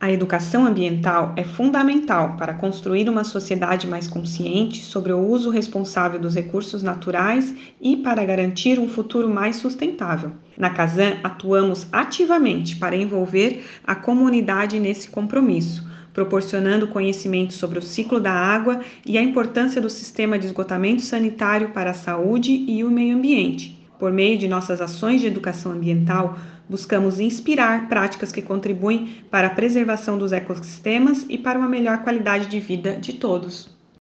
A educação ambiental é fundamental para construir uma sociedade mais consciente sobre o uso responsável dos recursos naturais e para garantir um futuro mais sustentável. Na Casan, atuamos ativamente para envolver a comunidade nesse compromisso, proporcionando conhecimento sobre o ciclo da água e a importância do sistema de esgotamento sanitário para a saúde e o meio ambiente. Por meio de nossas ações de educação ambiental, buscamos inspirar práticas que contribuem para a preservação dos ecossistemas e para uma melhor qualidade de vida de todos.